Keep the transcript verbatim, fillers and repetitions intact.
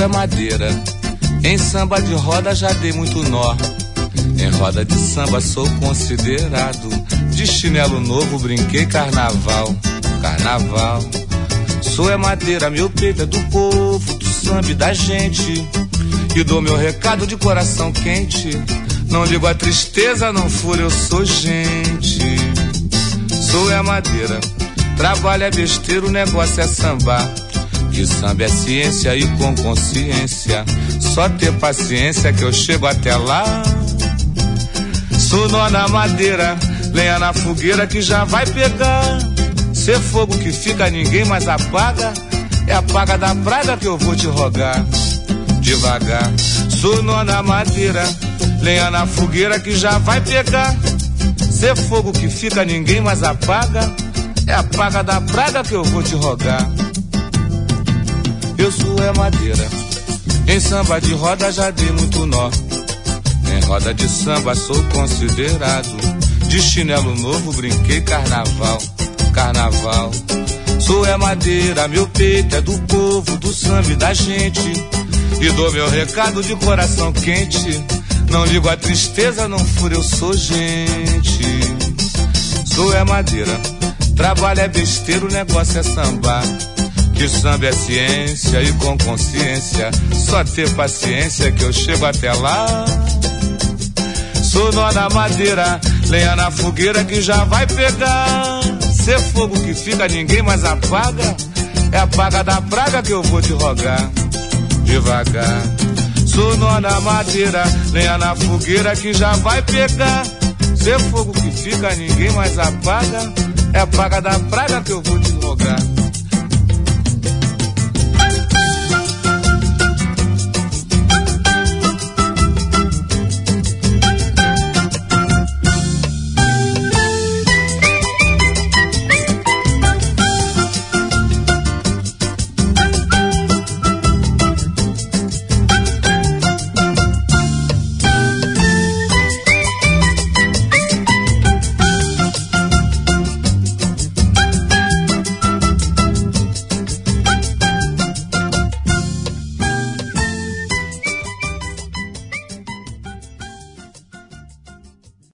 é madeira. Em samba de roda já dei muito nó. Em roda de samba sou considerado. De chinelo novo brinquei carnaval. Carnaval. Sou é madeira, meu peito é do povo, do samba e da gente. E dou meu recado de coração quente. Não ligo a tristeza, não furo, eu sou gente. Sou é madeira. Trabalho é besteira, o negócio é sambar. Que samba é ciência e com consciência. Só ter paciência que eu chego até lá. Sou nó na madeira, lenha na fogueira que já vai pegar. Ser fogo que fica ninguém mais apaga. É a paga da praga que eu vou te rogar. Devagar. Sou nó na madeira, lenha na fogueira que já vai pegar. Ser fogo que fica ninguém mais apaga. É a paga da praga que eu vou te rogar. Eu sou é madeira. Em samba de roda já dei muito nó. Em roda de samba sou considerado. De chinelo novo brinquei carnaval. Carnaval. Sou é madeira, meu peito é do povo, do samba e da gente. E dou meu recado de coração quente. Não ligo a tristeza, não furo, eu sou gente. Sou é madeira. Trabalho é besteira, o negócio é sambar. Que samba é ciência e com consciência. Só ter paciência que eu chego até lá. Sou nó na madeira, lenha na fogueira que já vai pegar. Ser fogo que fica ninguém mais apaga. É a paga da praga que eu vou te rogar. Devagar. Sou nó na madeira, lenha na fogueira que já vai pegar. Ser fogo que fica ninguém mais apaga. É a paga da praga que eu vou te rogar.